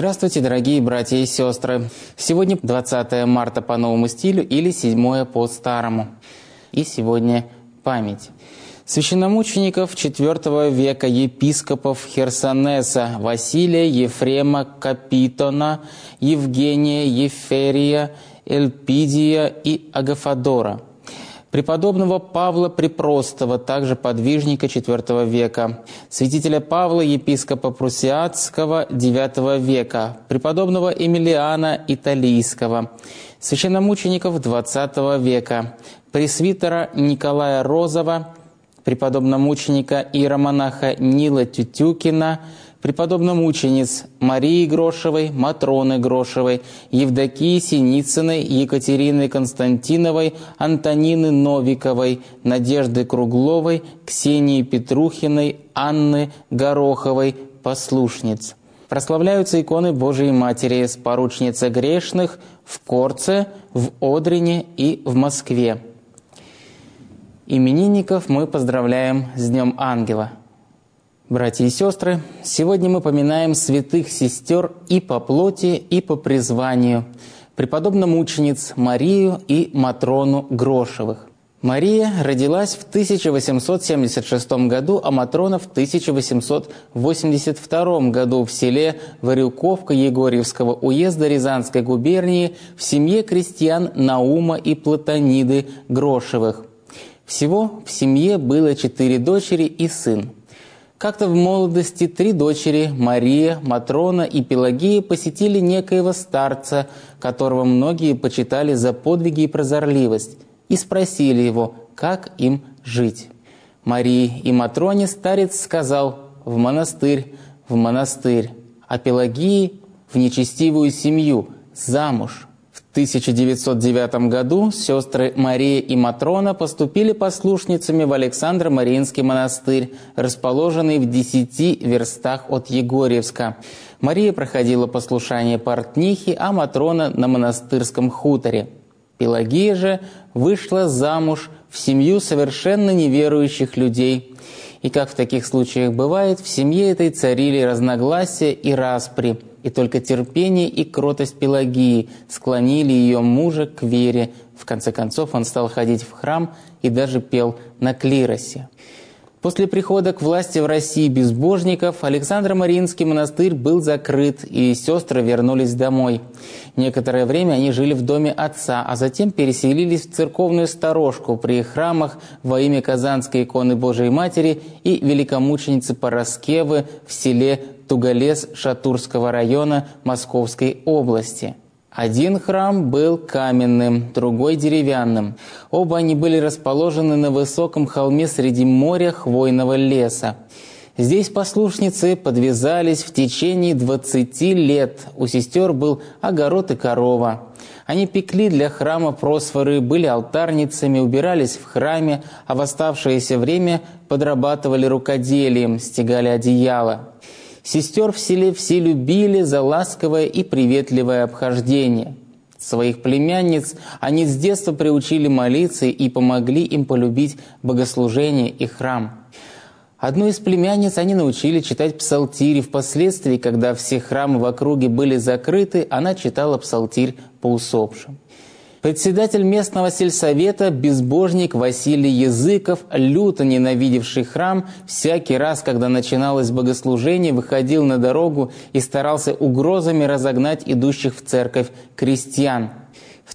Здравствуйте, дорогие братья и сестры! Сегодня 20 марта по новому стилю или 7 по старому. И сегодня память священномучеников IV века, епископов Херсонеса Василия, Ефрема, Капитона, Евгения, Еферия, Эльпидия и Агафодора. Преподобного Павла Припростого, также подвижника IV века, святителя Павла, епископа Прусиатского IX века, преподобного Эмилиана Италийского, священномучеников XX века, пресвитера Николая Розова, преподобномученика иеромонаха Нила Тютюкина, преподобномучениц Марии Грошевой, Матроны Грошевой, Евдокии Синицыной, Екатерины Константиновой, Антонины Новиковой, Надежды Кругловой, Ксении Петрухиной, Анны Гороховой, послушниц. Прославляются иконы Божией Матери Споручницы грешных в Корце, в Одрине и в Москве. Именинников мы поздравляем с Днем Ангела. Братья и сестры, сегодня мы поминаем святых сестер и по плоти, и по призванию, преподобномучениц Марию и Матрону Грошевых. Мария родилась в 1876 году, а Матрона в 1882 году в селе Варюковка Егорьевского уезда Рязанской губернии в семье крестьян Наума и Платониды Грошевых. Всего в семье было 4 дочери и сын. Как-то в молодости 3 дочери, Мария, Матрона и Пелагея, посетили некоего старца, которого многие почитали за подвиги и прозорливость, и спросили его, как им жить. Марии и Матроне старец сказал: «В монастырь, в монастырь», а Пелагеи – в нечестивую семью, замуж. В 1909 году сестры Мария и Матрона поступили послушницами в Александро-Мариинский монастырь, расположенный в 10 верстах от Егорьевска. Мария проходила послушание портнихи, а Матрона на монастырском хуторе. Пелагея же вышла замуж в семью совершенно неверующих людей. И как в таких случаях бывает, в семье этой царили разногласия и распри, и только терпение и кротость Пелагеи склонили ее мужа к вере. В конце концов он стал ходить в храм и даже пел на клиросе. После прихода к власти в России безбожников Александро-Мариинский монастырь был закрыт, и сестры вернулись домой. Некоторое время они жили в доме отца, а затем переселились в церковную сторожку при храмах во имя Казанской иконы Божией Матери и великомученицы Параскевы в селе Туголес Шатурского района Московской области. Один храм был каменным, другой деревянным. Оба они были расположены на высоком холме среди моря хвойного леса. Здесь послушницы подвязались в течение 20 лет. У сестер был огород и корова. Они пекли для храма просфоры, были алтарницами, убирались в храме, а в оставшееся время подрабатывали рукоделием, стегали одеяло. Сестер в селе все любили за ласковое и приветливое обхождение. Своих племянниц они с детства приучили молиться и помогли им полюбить богослужение и храм. Одну из племянниц они научили читать псалтирь, и впоследствии, когда все храмы в округе были закрыты, она читала псалтирь по усопшим. Председатель местного сельсовета, безбожник Василий Языков, люто ненавидевший храм, всякий раз, когда начиналось богослужение, выходил на дорогу и старался угрозами разогнать идущих в церковь крестьян. В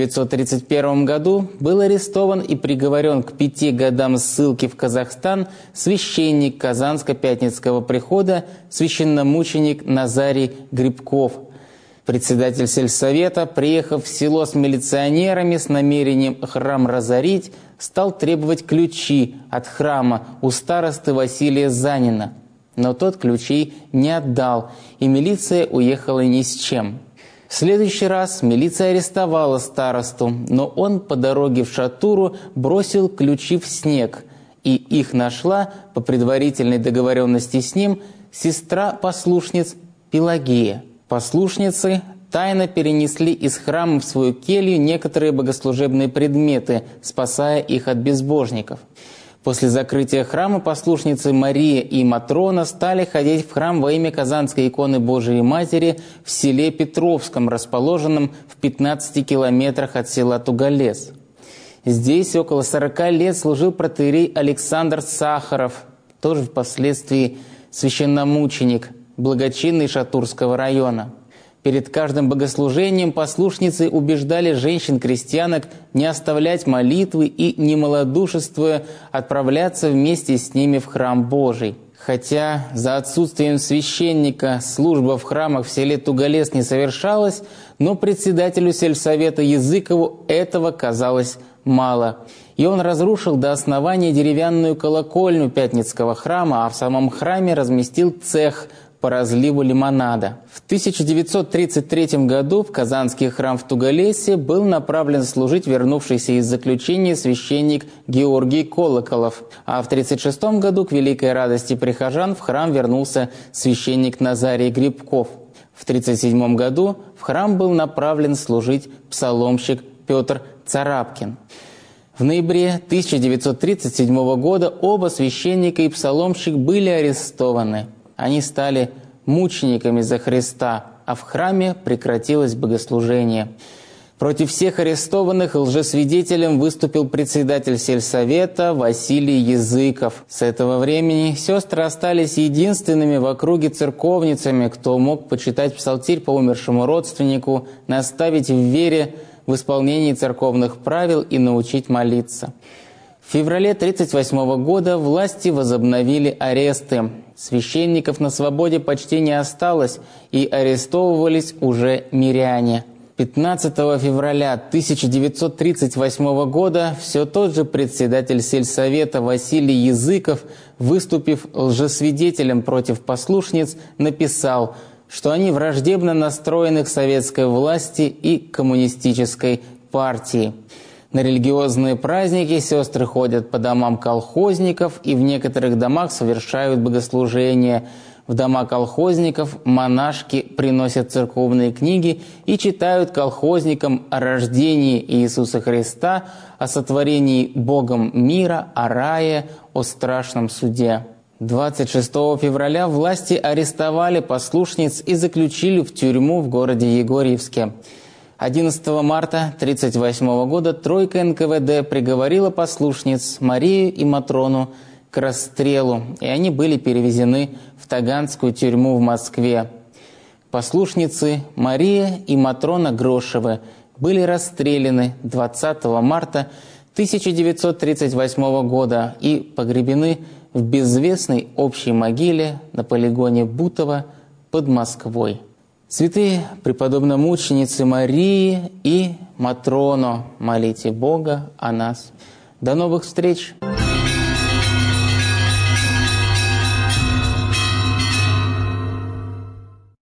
1931 году был арестован и приговорен к 5 годам ссылки в Казахстан священник Казанско-Пятницкого прихода, священномученик Назарий Грибков. Председатель сельсовета, приехав в село с милиционерами с намерением храм разорить, стал требовать ключи от храма у старосты Василия Занина. Но тот ключей не отдал, и милиция уехала ни с чем. В следующий раз милиция арестовала старосту, но он по дороге в Шатуру бросил ключи в снег, и их нашла, по предварительной договоренности с ним, сестра послушниц Пелагея. Послушницы тайно перенесли из храма в свою келью некоторые богослужебные предметы, спасая их от безбожников. После закрытия храма послушницы Мария и Матрона стали ходить в храм во имя Казанской иконы Божией Матери в селе Петровском, расположенном в 15 километрах от села Туголес. Здесь около 40 лет служил протоиерей Александр Сахаров, тоже впоследствии священномученик, благочинный Шатурского района. Перед каждым богослужением послушницы убеждали женщин-крестьянок не оставлять молитвы и, не малодушествуя, отправляться вместе с ними в храм Божий. Хотя за отсутствием священника служба в храмах в селе Туголес не совершалась, но председателю сельсовета Языкову этого казалось мало. И он разрушил до основания деревянную колокольню Пятницкого храма, а в самом храме разместил цех по разливу лимонада. В 1933 году в Казанский храм в Туголесе был направлен служить вернувшийся из заключения священник Георгий Колоколов, а в 1936 году, к великой радости прихожан, в храм вернулся священник Назарий Грибков. В 1937 году в храм был направлен служить псаломщик Петр Царапкин. В ноябре 1937 года оба священника и псаломщик были арестованы. Они стали мучениками за Христа, а в храме прекратилось богослужение. Против всех арестованных лжесвидетелем выступил председатель сельсовета Василий Языков. С этого времени сестры остались единственными в округе церковницами, кто мог почитать псалтирь по умершему родственнику, наставить в вере, в исполнении церковных правил и научить молиться. В феврале 1938 года власти возобновили аресты. Священников на свободе почти не осталось, и арестовывались уже миряне. 15 февраля 1938 года все тот же председатель сельсовета Василий Языков, выступив лжесвидетелем против послушниц, написал, что они враждебно настроены к советской власти и коммунистической партии. На религиозные праздники сестры ходят по домам колхозников и в некоторых домах совершают богослужения. В дома колхозников монашки приносят церковные книги и читают колхозникам о рождении Иисуса Христа, о сотворении Богом мира, о рае, о страшном суде. 26 февраля власти арестовали послушниц и заключили в тюрьму в городе Егорьевске. 11 марта 1938 года тройка НКВД приговорила послушниц Марию и Матрону к расстрелу, и они были перевезены в Таганскую тюрьму в Москве. Послушницы Мария и Матрона Грошевы были расстреляны 20 марта 1938 года и погребены в безвестной общей могиле на полигоне Бутово под Москвой. Святые преподобно-мученицы Марии и Матроно, молите Бога о нас. До новых встреч!